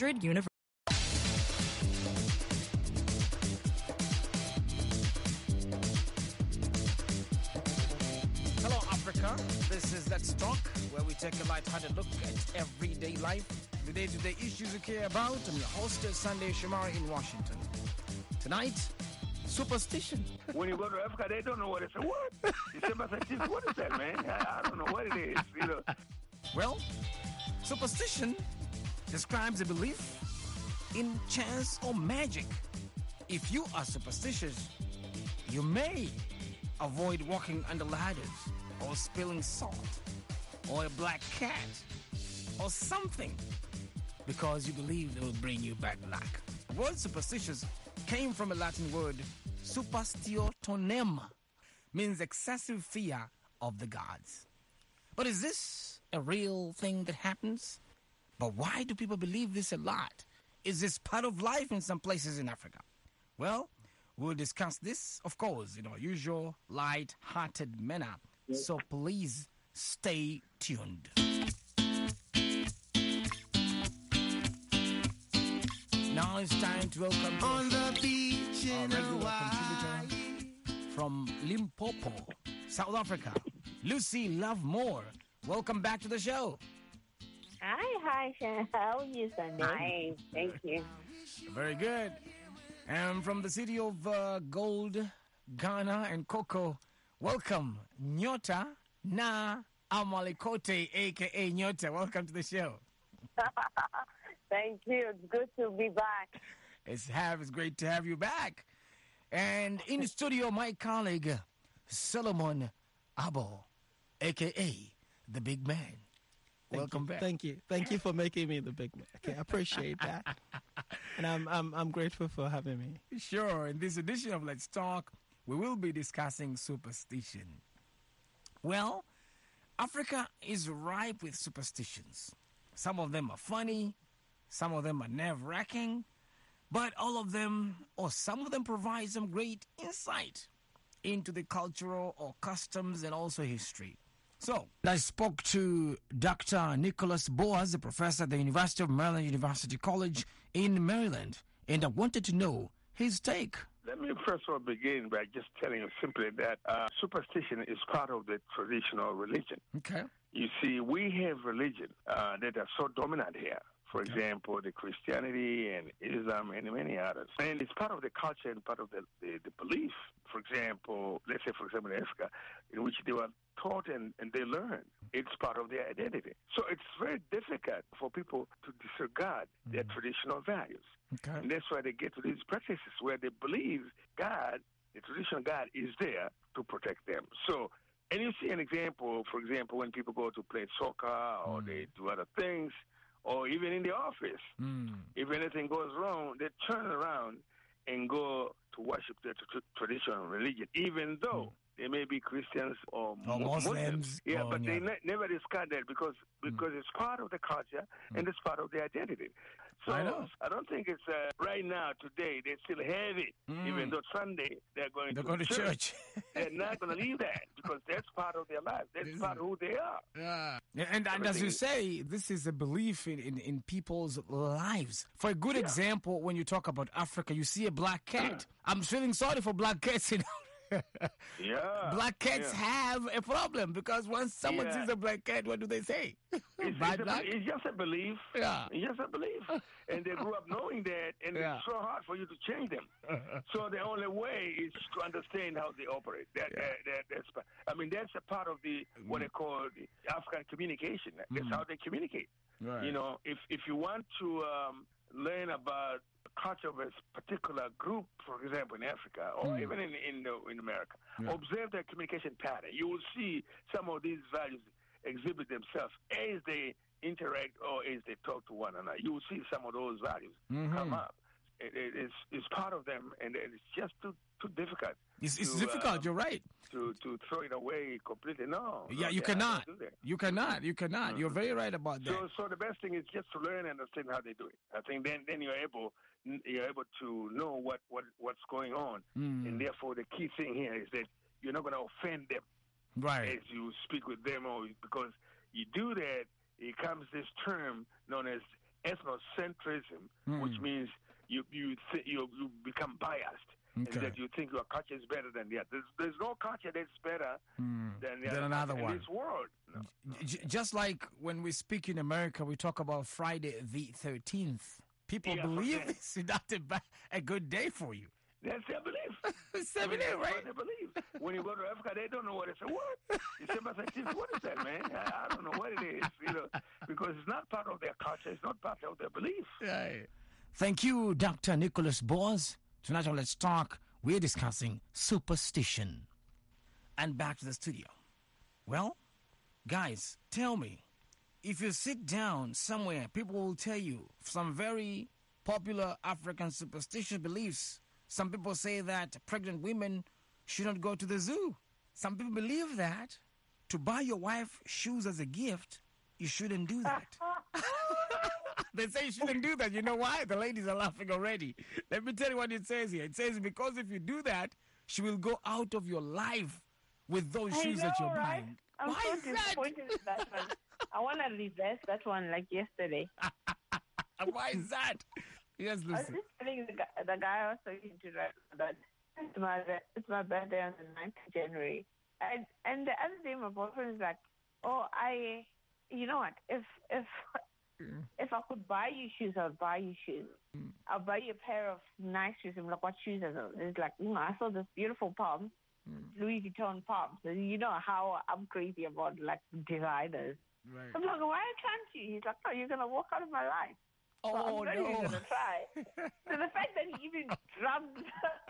University. Hello, Africa. This is Let's Talk, where we take a light-hearted look at everyday life, the day-to-day issues you care about. I'm your host, Sunday Shomari in Washington. Tonight, superstition. When you go to Africa, they don't know what it's. What? December 13th, what is that, man? I don't know what it is, you know. Well, superstition describes a belief in chance or magic. If you are superstitious, you may avoid walking under ladders or spilling salt or a black cat or something because you believe it will bring you bad luck. The word superstitious came from a Latin word superstitionem, means excessive fear of the gods. But is this a real thing that happens? But why do people believe this a lot? Is this part of life in some places in Africa? Well, we'll discuss this, of course, in our usual light-hearted manner. So please stay tuned. Now it's time to welcome on the beach in Hawaii from Limpopo, South Africa, Lucy Lovemore. Welcome back to the show. Hi, Shan. How are you, Sunday? Hi, thank you. Very good. And from the city of gold, Ghana and cocoa, welcome, Nyota Na Amalikote, a.k.a. Nyota. Welcome to the show. Thank you. It's good to be back. It's great to have you back. And in the studio, my colleague, Solomon Abo, a.k.a. the big man. Welcome back. Thank you. Thank you for making me the big man. Okay, I appreciate that. And I'm grateful for having me. Sure. In this edition of Let's Talk, we will be discussing superstition. Well, Africa is ripe with superstitions. Some of them are funny, some of them are nerve-wracking, but all of them, or some of them, provide some great insight into the cultural or customs and also history. So, I spoke to Dr. Nicholas Boas, a professor at the University of Maryland University College in Maryland, and I wanted to know his take. Let me first of all begin by just telling you simply that superstition is part of the traditional religion. Okay. You see, we have religion that are so dominant here. For example, the Christianity and Islam and many others. And it's part of the culture and part of the belief. For example, let's say, in Africa, in which they were taught and they learned. It's part of their identity. So it's very difficult for people to disregard their traditional values. Okay. And that's why they get to these practices where they believe God, the traditional God, is there to protect them. So, and you see an example, for example, when people go to play soccer or they do other things, or even in the office, if anything goes wrong, they turn around and go to worship their traditional religion, even though they may be Christians or Muslims. Yeah, but they never discard that because it's part of the culture and it's part of their identity. So I don't think it's right now, today, they still have it, even though Sunday they're going to church. They're not going to leave that because that's part of their life. That's part of who they are. Yeah. And as you say, this is a belief in people's lives. For a good example, when you talk about Africa, you see a black cat. I'm feeling sorry for black cats, Black cats have a problem because once someone sees a black cat, what do they say? It's just a belief. Yeah. It's just a belief. And they grew up knowing that, and it's so hard for you to change them. So the only way is to understand how they operate. That's a part of the what they call the African communication. That's how they communicate. Right. You know, if you want to learn about culture of a particular group, for example, in Africa or even in America, observe their communication pattern. You will see some of these values exhibit themselves as they interact or as they talk to one another. You will see some of those values come up. It's part of them, and it's just too difficult. It's difficult. You're right. To throw it away completely. No. Yeah, you cannot. You cannot. You're very right about that. So the best thing is just to learn and understand how they do it. I think then you're able to know what's going on, and therefore the key thing here is that you're not going to offend them, right? As you speak with them, or because you do that, it comes this term known as ethnocentrism, which means you become biased. Okay. And that you think your culture is better than the other. There's no culture that's better than the other another culture one. in this world. No. Just like when we speak in America, we talk about Friday the 13th. People Yeah, believe okay. it's not a good day for you. That's their belief. It's their belief, That's right? what they believe. When you go to Africa, they don't know what it's a what. December 13th, what is that, man? I don't know what it is, because it's not part of their culture. It's not part of their belief. Right. Thank you, Dr. Nicholas Boaz. Tonight on Let's Talk, we're discussing superstition. And back to the studio. Well, guys, tell me, if you sit down somewhere, people will tell you some very popular African superstitious beliefs. Some people say that pregnant women shouldn't go to the zoo. Some people believe that to buy your wife shoes as a gift, you shouldn't do that. They say you shouldn't do that. You know why? The ladies are laughing already. Let me tell you what it says here. It says because if you do that, she will go out of your life with those shoes that you're right? buying. I'm Why so is that? disappointed with that one. I want to reverse that one like yesterday. Why is that? Yes, I was Lucy. just telling the guy I was talking to that it's my birthday on the 9th of January. And the other day my boyfriend is like, you know what, if I could buy you shoes, I would buy you shoes. I'll buy you a pair of nice shoes. I'm like, what shoes are those? It's like, I saw this beautiful palm, Louis Vuitton palm. So you know how I'm crazy about like designers. Right. I'm like, why can't you? He's like, no, you're going to walk out of my life. So Oh, I'm really no. going to try. So the fact that he even drummed,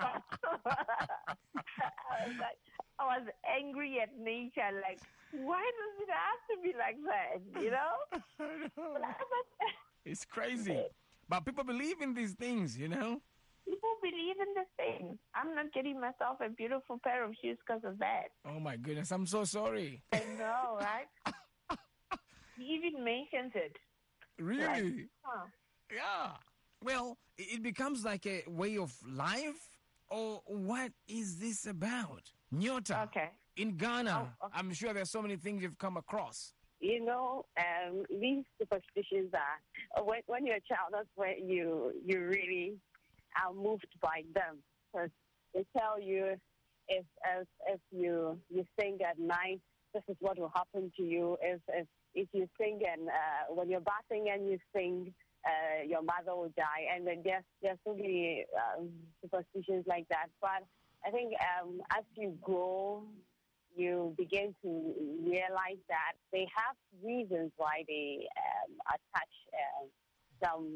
I was angry at nature. Like, why does it have to be like that? You know? It's crazy. But people believe in these things, People believe in the thing. I'm not getting myself a beautiful pair of shoes because of that. Oh, my goodness. I'm so sorry. I know, right? He even mentions it. Really? Like, huh. Yeah. Well, it becomes like a way of life, or what is this about? Nyota, Okay. in Ghana, Oh, okay. I'm sure there's so many things you've come across. You know, these superstitions are, when you're a child, that's where you really are moved by them. Because they tell you if you sing at night, this is what will happen to you. If you sing and when you're bathing and you sing, your mother will die. And then there's so many superstitions like that. But I think as you grow, you begin to realize that they have reasons why they attach some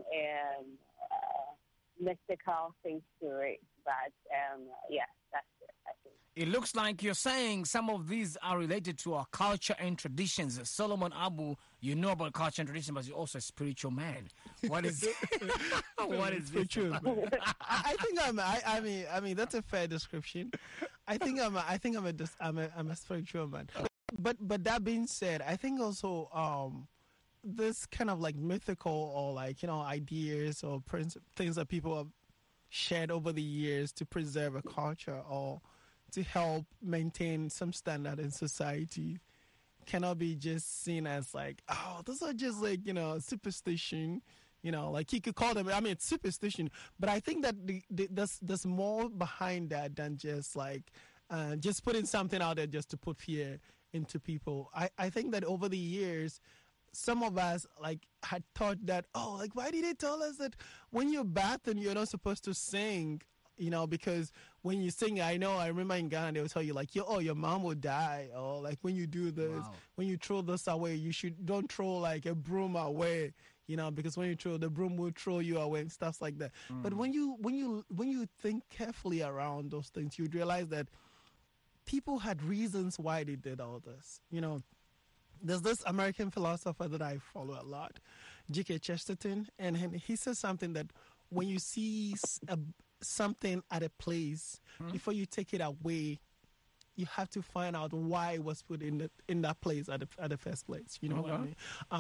mystical things to it. But yeah, that's it, I think. It looks like you're saying some of these are related to our culture and traditions. Solomon Abu, you know about culture and tradition, but you're also a spiritual man. What is what is this? True. I think I mean that's a fair description. I think I'm a spiritual man. But that being said, I think also this kind of like mythical or like ideas or things that people have shared over the years to preserve a culture or to help maintain some standard in society cannot be just seen as like, oh, those are just like, superstition, like you could call them, it's superstition. But I think that there's more behind that than just like, just putting something out there just to put fear into people. I think that over the years, some of us like had thought that, oh, like why did they tell us that when you're bathing, you're not supposed to sing? Because when you sing, I remember in Ghana, they will tell you like, your mom will die. Or like when you do this, when you throw this away, don't throw like a broom away, because when you throw, the broom will throw you away and stuff like that. But when you think carefully around those things, you'd realize that people had reasons why they did all this. There's this American philosopher that I follow a lot, G.K. Chesterton, and he says something that when you see something at a place, before you take it away, you have to find out why it was put in that place at the first place. You know what I mean?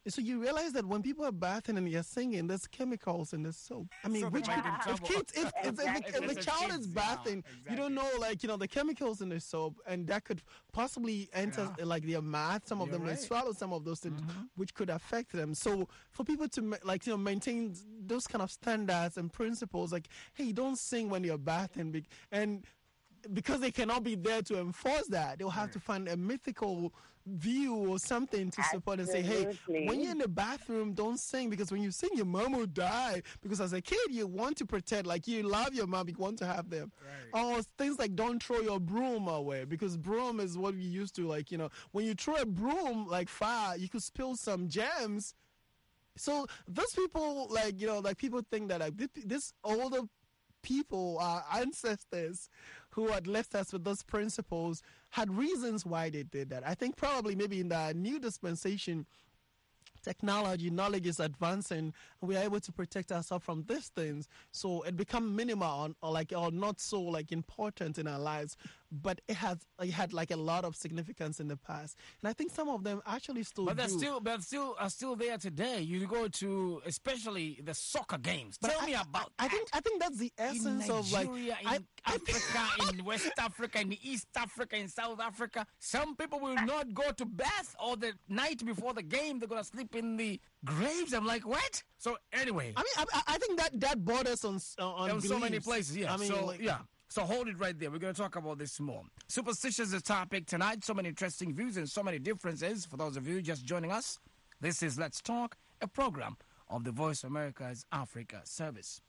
So you realize that when people are bathing and you're singing, there's chemicals in the soap. I mean, So which they might get in if trouble. kids, if the it's child kids, is yeah, bathing, you don't know, like, the chemicals in the soap, and that could possibly enter like their mouth. Some of You're them may right. swallow some of those things, which could affect them. So for people to maintain those kind of standards and principles, like, hey, don't sing when you're bathing, and because they cannot be there to enforce that, they'll have to find a mythical view or something to support and say, hey, Absolutely. when you're in the bathroom, don't sing, because when you sing, your mom will die. Because as a kid, you want to pretend like you love your mom, you want to have them. Right. Or things like don't throw your broom away, because broom is what we used to, like, when you throw a broom like far, you could spill some gems. So those people, like, people think that like this older people, our ancestors who had left us with those principles, had reasons why they did that. I think probably maybe in the new dispensation, technology, knowledge is advancing, and we are able to protect ourselves from these things. So it become minimal or not so like important in our lives, but it had like a lot of significance in the past. And I think some of them actually still But do. they're still there today. You go to especially the soccer games. But Tell me about I that. think that's the essence in of like Nigeria, in Africa, in West Africa, in East Africa, in South Africa. Some people will not go to bath, or the night before the game they're gonna sleep in the graves. I'm like, what? So anyway, I mean, I think that borders on in so many beliefs. places. Yeah. I mean, so like, yeah. So hold it right there. We're going to talk about this more. Superstition is the topic tonight. So many interesting views and so many differences. For those of you just joining us, this is Let's Talk, a program of the Voice of America's Africa service.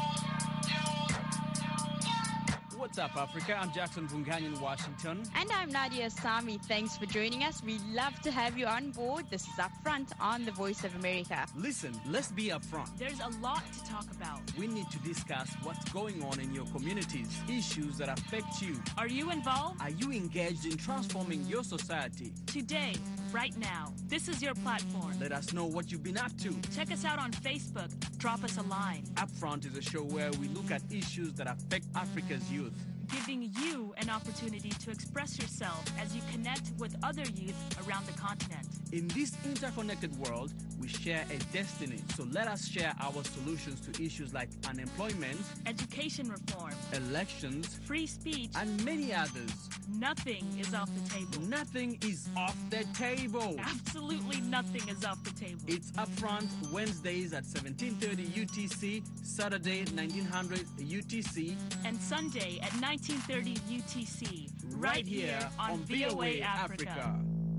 What's up, Africa? I'm Jackson Bungani in Washington. And I'm Nadia Sami. Thanks for joining us. We love to have you on board. This is Upfront on the Voice of America. Listen, let's be upfront. There's a lot to talk about. We need to discuss what's going on in your communities, issues that affect you. Are you involved? Are you engaged in transforming your society? Today, right now, this is your platform. Let us know what you've been up to. Check us out on Facebook. Drop us a line. Upfront is a show where we look at issues that affect Africa's youth, Giving you an opportunity to express yourself as you connect with other youth around the continent. In this interconnected world, we share a destiny. So let us share our solutions to issues like unemployment, Education reform, elections, free speech, and many others. nothing is off the table. Nothing is off the table. Absolutely nothing is off the table. It's Upfront Wednesdays at 17:30 UTC, Saturday 1900 UTC, And Sunday at 1930 UTC, right here on VOA Africa.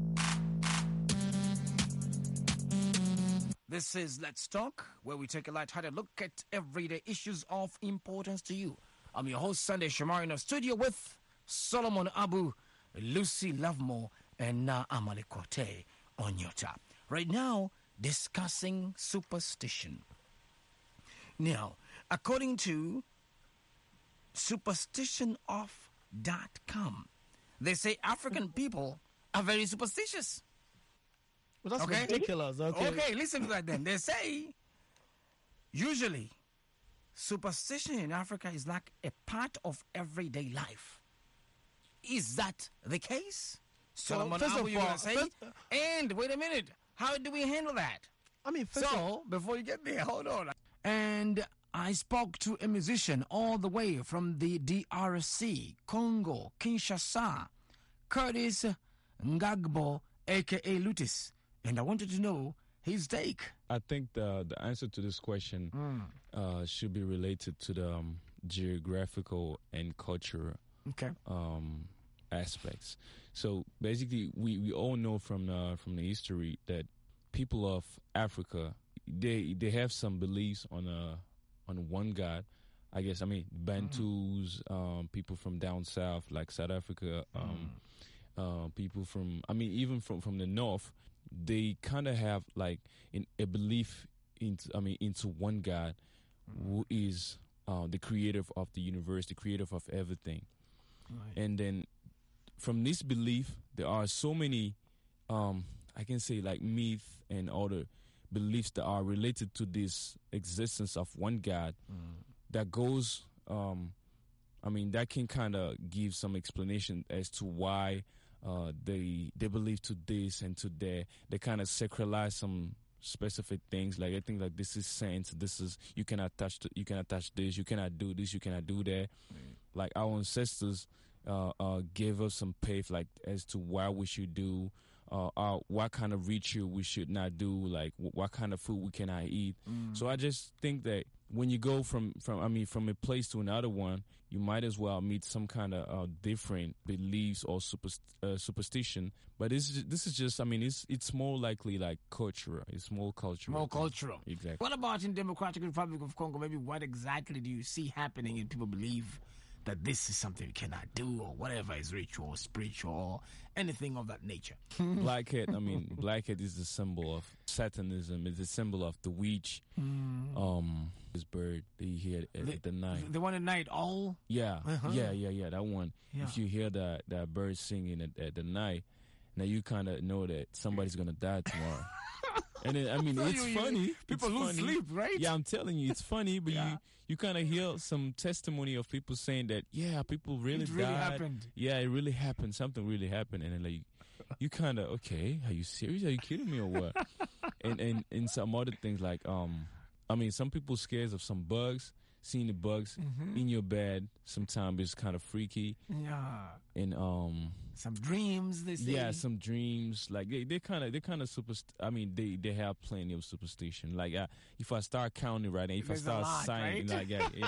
This is Let's Talk, where we take a light-hearted look at everyday issues of importance to you. I'm your host, Sunday Shamari, in the studio with Solomon Abu, Lucy Lovemore, and Na Amale Kote on your top. Right now, discussing superstition. Now, according to superstitionof.com, they say African people are very superstitious. well, that's Okay. ridiculous. Okay, listen to that then. They say usually superstition in Africa is like a part of everyday life. Is that the case? Solomon, first how of are you all- going to say? And wait a minute. How do we handle that? I mean, first of So, before you get there, hold on. And I spoke to a musician all the way from the DRC, Congo, Kinshasa, Curtis Ngagbo, a.k.a. Lutis. And I wanted to know his take. I think the answer to this question should be related to the geographical and cultural Okay. aspects. So basically, we all know from the history that people of Africa they have some beliefs on one God. I guess Bantus, people from down south like South Africa, people from even from the north. They kind of have like a belief into one God who is the creator of the universe, the creator of everything. Right. And then from this belief, there are so many, I can say like myth and other beliefs that are related to this existence of one God that goes, that can kind of give some explanation as to why they believe to this and to that. They kind of sacralize some specific things. Like I think like this is sense. This is you cannot touch. You cannot touch this. You cannot do this. You cannot do that. Like our ancestors gave us some path like as to what we should do. What kind of ritual we should not do, like what kind of food we cannot eat. So I just think that when you go from a place to another one, you might as well meet some kind of different beliefs or superstition. But this is just, it's more likely like cultural. It's more cultural. More cultural. Exactly. What about in Democratic Republic of Congo? Maybe what exactly do you see happening and people believe that this is something you cannot do or whatever is ritual or spiritual or anything of that nature? Blackhead is the symbol of Satanism. It's a symbol of the witch. This bird that you hear at the night. The one at night, all? Yeah, that one. Yeah. If you hear that bird singing at the night, now you kind of know that somebody's going to die tomorrow. And then, so it's funny. People lose sleep, right? Yeah, I'm telling you, it's funny, but you kind of hear some testimony of people saying that, people really died. It really happened. Yeah, it really happened. Something really happened. And then, like, you kind of, okay, are you serious? Are you kidding me or what? and some other things like, some people scared of some bugs. Seeing the bugs in your bed sometimes is kind of freaky. Yeah. And some dreams, they say. Yeah, some dreams. Like they kind of they have plenty of superstition. Like if I start counting right now, if I start signing right?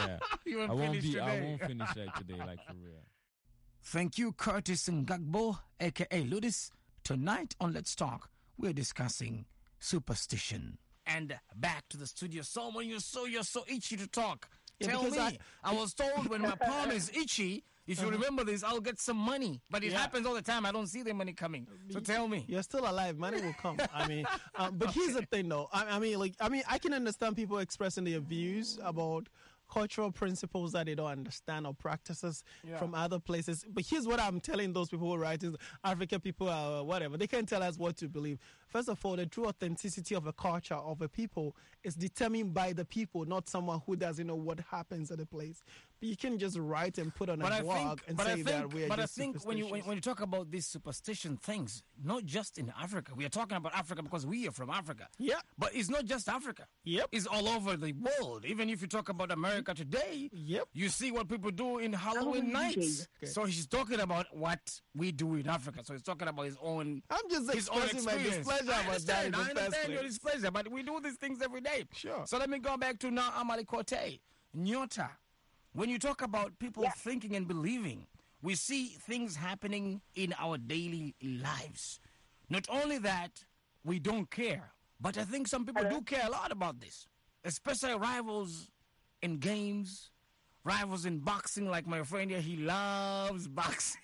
I won't finish that today, like for real. Thank you, Curtis Ngagbo, aka Ludis. Tonight on Let's Talk, we're discussing superstition. And back to the studio. Someone, you're so itchy to talk. Tell me. I was told when my palm is itchy, if you remember this, I'll get some money. But it happens all the time. I don't see the money coming. So tell me. You're still alive. Money will come. But here's the thing, though. I can understand people expressing their views about cultural principles that they don't understand or practices from other places. But here's what I'm telling those people who write is African people or whatever. They can't tell us what to believe. First of all, the true authenticity of a culture, of a people, is determined by the people, not someone who doesn't know what happens at a place. But you can just write and put on a blog and say that we are But I just think when you talk about these superstition things, not just in Africa. We are talking about Africa because we are from Africa. Yeah. But it's not just Africa. Yep. It's all over the world. Even if you talk about America today, you see what people do in Halloween nights. Okay. So he's talking about what we do in Africa. So he's talking about his own. I'm just expressing my displeasure about that in the first place. I understand your displeasure, but we do these things every day. Sure. So let me go back to now Amali Kote. Nyota. When you talk about people thinking and believing, we see things happening in our daily lives. Not only that, we don't care, but I think some people do care a lot about this, especially rivals in games, rivals in boxing, like my friend here, he loves boxing.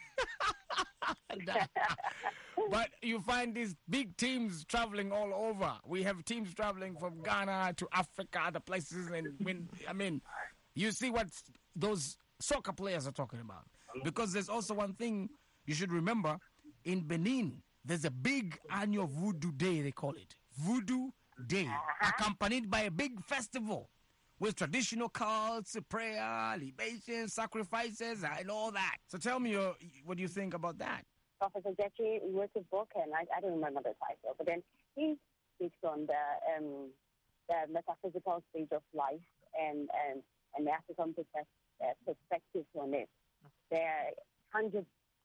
But you find these big teams traveling all over. We have teams traveling from Ghana to Africa, other places, and you see what those soccer players are talking about. Because there's also one thing you should remember. In Benin, there's a big annual Voodoo Day, they call it. Voodoo Day, accompanied by a big festival with traditional cults, prayer, libations, sacrifices, and all that. So tell me, what do you think about that? Professor Jackie wrote a book, and I don't remember the title, but then he speaks on the metaphysical stage of life and the African perspectives on it. They're tangible.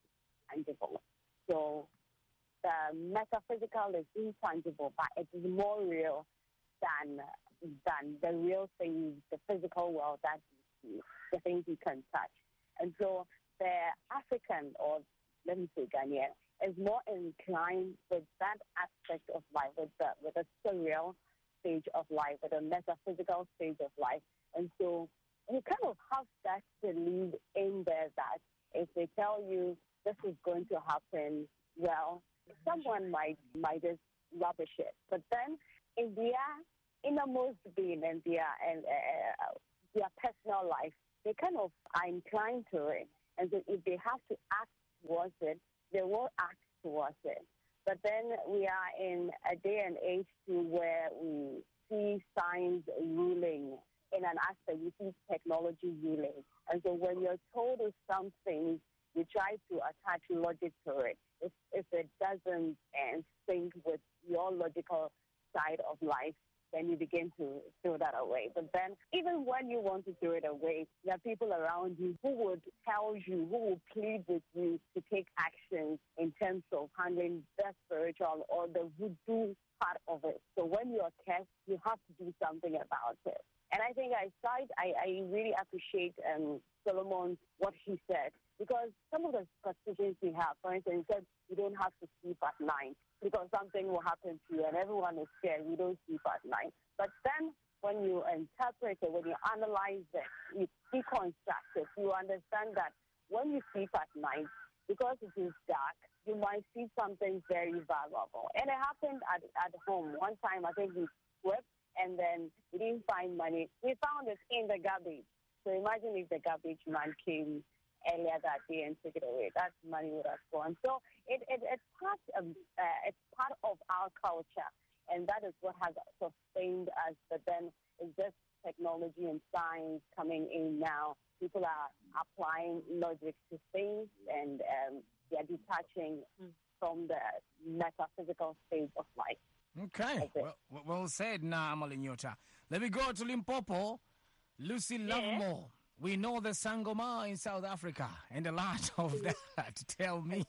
So the metaphysical is intangible, but it is more real than the real things, the physical world that you see, the things you can touch. And so the African, or let me say Ghanaian, is more inclined with that aspect of life, with the surreal stage of life, with the metaphysical stage of life. And so you kind of have that belief in there that if they tell you this is going to happen, well, someone might just rubbish it. But then in their innermost being and their personal life, they kind of are inclined to it. And so if they have to act towards it, they will act towards it. But then we are in a day and age where we see science ruling in an aspect, you see technology ruling. And so when you're told of something, you try to attach logic to it. If it doesn't sync with your logical side of life, then you begin to throw that away. But then even when you want to throw it away, there are people around you who would tell you, who will plead with you to take action in terms of handling the spiritual or the voodoo part of it. So when you are cursed, you have to do something about it. And I think I really appreciate Solomon, what he said, because some of the superstitions we have, for instance, he said you don't have to sleep at night because something will happen to you and everyone is scared. We don't sleep at night. But then when you interpret it, when you analyze it, you deconstruct it, you understand that when you sleep at night, because it is dark, you might see something very valuable. And it happened at home. One time, I think we slept and then we didn't find money. We found it in the garbage. So imagine if the garbage man came earlier that day and took it away. That money would have gone. So it's part of our culture, and that is what has sustained us. But then it's just technology and science coming in now. People are applying logic to things, and they are detaching from the metaphysical state of life. Okay, well said, Amalie Nyota. Let me go to Limpopo. Lucy Lovemore. We know the Sangoma in South Africa and a lot of that. Tell me.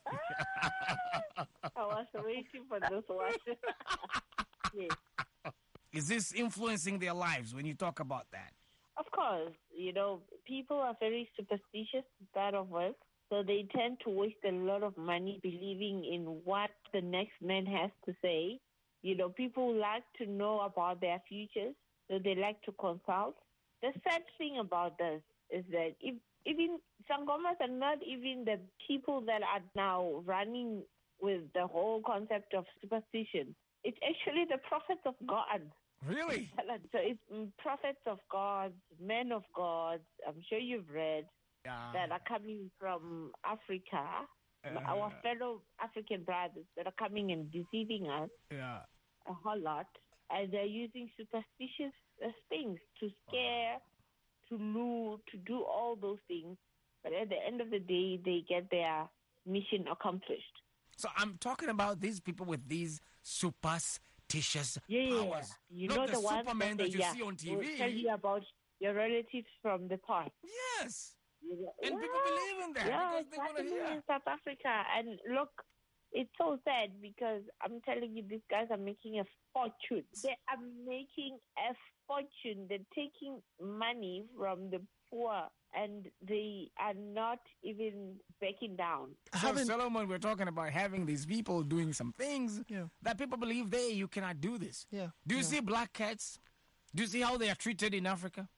I was waiting for this one. Yes. Is this influencing their lives when you talk about that? Of course. People are very superstitious to start off with. So they tend to waste a lot of money believing in what the next man has to say. People like to know about their futures, so they like to consult. The sad thing about this is that even Sangomas are not even the people that are now running with the whole concept of superstition. It's actually the prophets of God. Really? So it's prophets of God, men of God, I'm sure you've read, that are coming from Africa, our fellow African brothers that are coming and deceiving us a whole lot. And they're using superstitious things to scare, to lure, to do all those things. But at the end of the day, they get their mission accomplished. So I'm talking about these people with these superstitious powers. Yeah. You Not know the ones Superman that you see on will TV. tell you about your relatives from the past. Yes. And people believe in that because they want to hear. In South Africa. And look, it's so sad because I'm telling you, these guys are making a fortune. They are making a fortune. They're taking money from the poor and they are not even backing down. So, Solomon, we're talking about having these people doing some things that people believe you cannot do this. Yeah. Do you see black cats? Do you see how they are treated in Africa?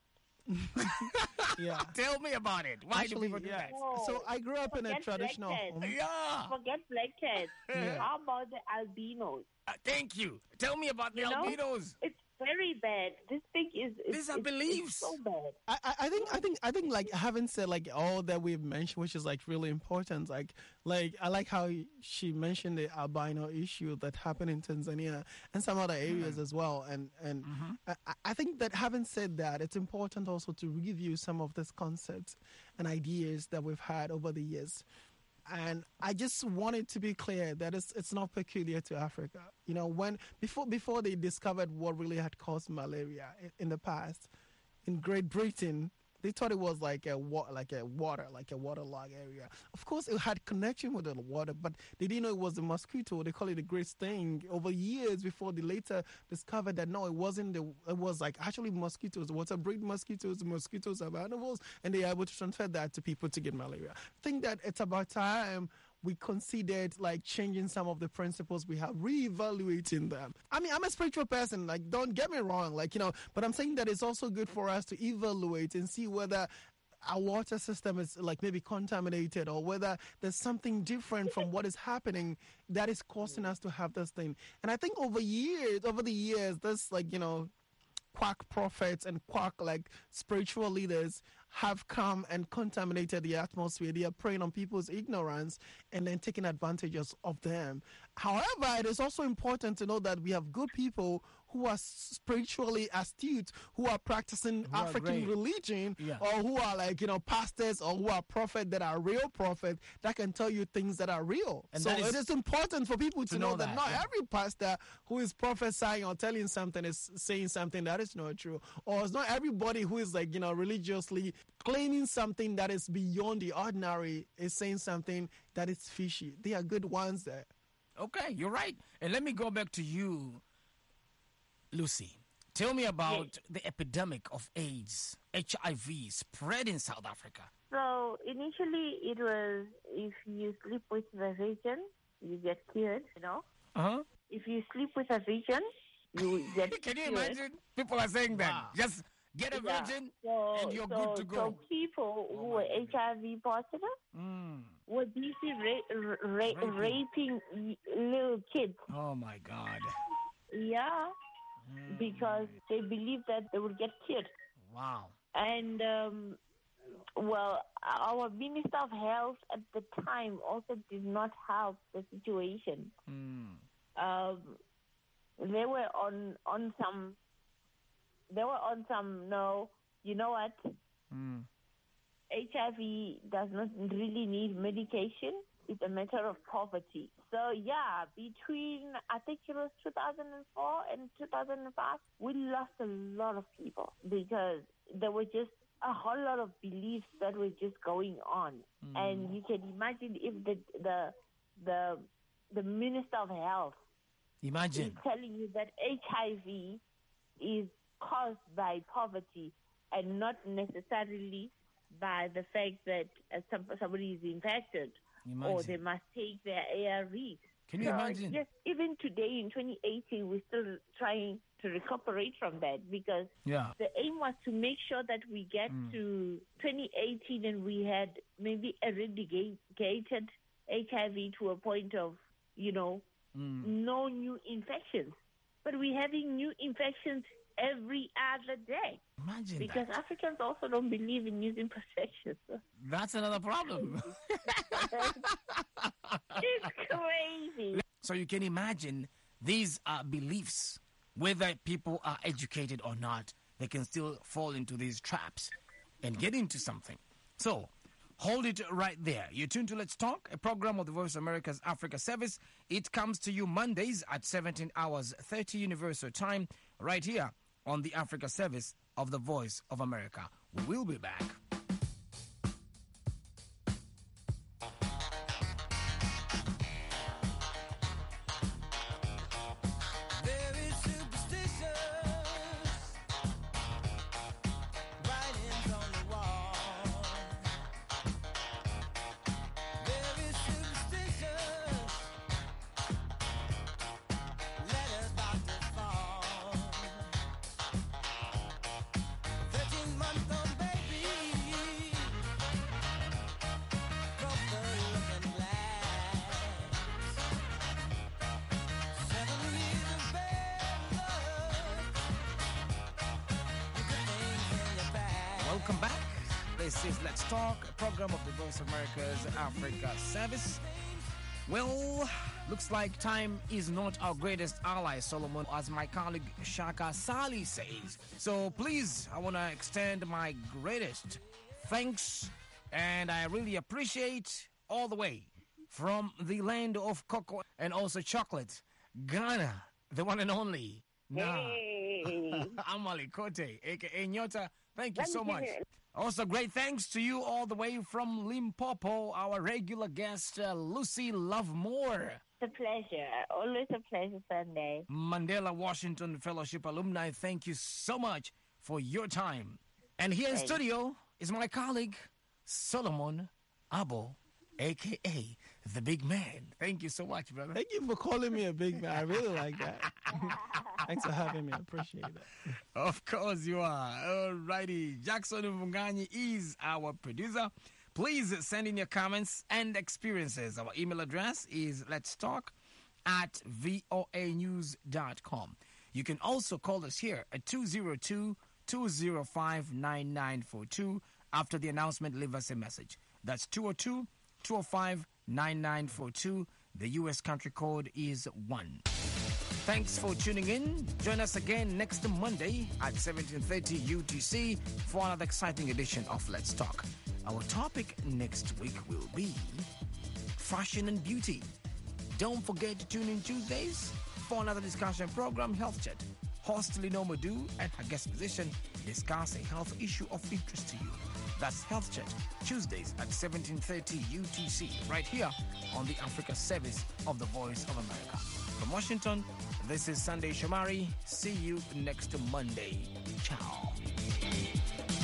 Yeah. Tell me about it. Why do people do that? So I grew up in a traditional home. Yeah. Forget black cats. How about the albinos? Thank you. Tell me about the albinos. It's very bad. This thing is. These are beliefs. It's so bad. I think like having said like all that we've mentioned, which is like really important. Like I like how she mentioned the albino issue that happened in Tanzania and some other areas as well. And I think that having said that, it's important also to review some of these concepts and ideas that we've had over the years. And I just wanted to be clear that it's not peculiar to Africa. When before they discovered what really had caused malaria in the past, in Great Britain, they thought it was like a waterlogged area. Of course, it had connection with the water, but they didn't know it was a mosquito. They call it a great sting. Over years before they later discovered that no, it wasn't. It was like actually mosquitoes, water-breed mosquitoes. The mosquitoes have animals, and they are able to transfer that to people to get malaria. I think that it's about time we considered like changing some of the principles we have, reevaluating them. I mean, I'm a spiritual person, like don't get me wrong, but I'm saying that it's also good for us to evaluate and see whether our water system is like maybe contaminated or whether there's something different from what is happening that is causing us to have this thing. And I think over the years, this quack prophets and quack spiritual leaders have come and contaminated the atmosphere. They are preying on people's ignorance and then taking advantage of them. However, it is also important to know that we have good people who are spiritually astute, who are practicing Who are African great. religion, Yeah. or who are like, pastors, or who are prophets that are real prophets that can tell you things that are real. And so that is it is important for people to know that not yeah. every pastor who is prophesying or telling something is saying something that is not true. Or it's not everybody who is like, religiously claiming something that is beyond the ordinary is saying something that is fishy. They are good ones there. Okay, you're right. And let me go back to you, Lucy. Tell me about the epidemic of AIDS, HIV, spread in South Africa. So initially it was if you sleep with the virgin, you get cured, Uh-huh. If you sleep with a virgin, you get Can you cured. imagine? People are saying that. Wow. Just get a Yeah. virgin So, and you're so, good to go. So people who were HIV positive were busy raping little kids. Oh, my God. Yeah, because they believed that they would get cured. Wow. And, our Minister of Health at the time also did not help the situation. They were on some. No, you know what? HIV does not really need medication. It's a matter of poverty. So yeah, between I think it was 2004 and 2005, we lost a lot of people because there were just a whole lot of beliefs that were just going on, and you can imagine if the Minister of Health is telling you that HIV is caused by poverty and not necessarily by the fact that somebody is infected or they must take their ARVs. Can you imagine? Yes, even today in 2018, we're still trying to recuperate from that because the aim was to make sure that we get to 2018 and we had maybe eradicated HIV to a point of, no new infections. But we're having new infections every other day. Imagine because that. Africans also don't believe in using protection. That's another problem. It's crazy. So you can imagine these are beliefs. Whether people are educated or not, they can still fall into these traps and get into something. So hold it right there. You're tuned to Let's Talk, a program of the Voice of America's Africa Service. It comes to you Mondays at 17 hours 30 Universal Time, right here on the Africa Service of the Voice of America. We will be back. Welcome back. This is Let's Talk, a program of the Voice of America's Africa Service. Well, looks like time is not our greatest ally, Solomon, as my colleague Shaka Sali says. So please, I want to extend my greatest thanks, and I really appreciate all the way from the land of cocoa and also chocolate, Ghana, the one and only. Amali Kote, aka Nyota. Thank you so much. Also, great thanks to you all the way from Limpopo, our regular guest, Lucy Lovemore. It's a pleasure. Always a pleasure, Sunday. Mandela Washington Fellowship alumni, thank you so much for your time. And here in studio is my colleague, Solomon Abo, a.k.a. the Big Man. Thank you so much, brother. Thank you for calling me a big man. I really like that. Thanks for having me. I appreciate that. Of course you are. Alrighty. Jackson Mvunganyi is our producer. Please send in your comments and experiences. Our email address is letstalk@voanews.com. You can also call us here at 202-205-9942. After the announcement, leave us a message. That's 202-205-9942. The U.S. country code is 1. Thanks for tuning in. Join us again next Monday at 17:30 UTC for another exciting edition of Let's Talk. Our topic next week will be fashion and beauty. Don't forget to tune in Tuesdays for another discussion program, Health Chat. Host Lino Madu and her guest musician discuss a health issue of interest to you. That's Health Chat, Tuesdays at 17:30 UTC, right here on the Africa service of the Voice of America. From Washington, this is Sunday Shomari. See you next Monday. Ciao.